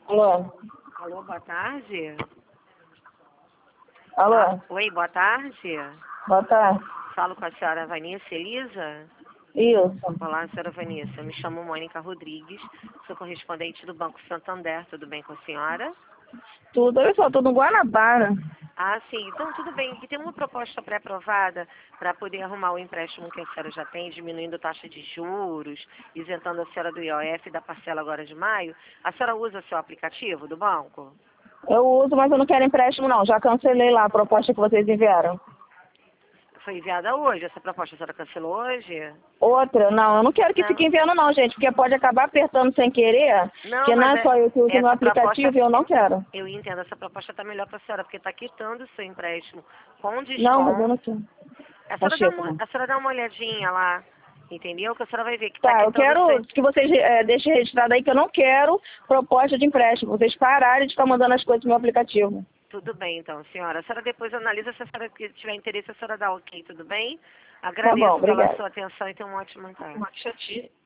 Alô? Alô, boa tarde. Alô? Oi, boa tarde. Boa tarde. Falo com a senhora Vanessa Elisa. Isso. Olá, senhora Vanessa. Eu me chamo Mônica Rodrigues, sou correspondente do Banco Santander. Tudo bem com a senhora? Tudo. Olha só, tô no Guanabara. Ah, sim. Então, tudo bem. Aqui tem uma proposta pré-aprovada para poder arrumar o empréstimo que a senhora já tem, diminuindo a taxa de juros, isentando a senhora do IOF da parcela agora de maio. A senhora usa seu aplicativo do banco? Eu uso, mas eu não quero empréstimo, não. Já cancelei lá a proposta que vocês enviaram. Foi enviada hoje. Essa proposta a senhora cancelou hoje? Outra, não. Eu não quero que Não. fique enviando, não, gente. Porque pode acabar apertando sem querer. Não, Que não mas é só eu que uso meu essa proposta, aplicativo e eu não quero. eu entendo, essa proposta está melhor para a senhora, porque está quitando o seu empréstimo com Não, mas eu não desconto. quero. A Tá senhora dá chega, uma, não. a senhora dá uma olhadinha lá, entendeu? Que a senhora vai ver que está Tá, eu quitando o quero seu... que vocês deixem registrado aí que eu não quero proposta de empréstimo. Vocês pararem de ficar mandando as coisas no meu aplicativo. Tudo bem, então, senhora. A senhora depois analisa, se a senhora tiver interesse, a senhora dá ok, tudo bem? Tá bom, Agradeço pela obrigada. sua atenção e tenha uma ótima tarde.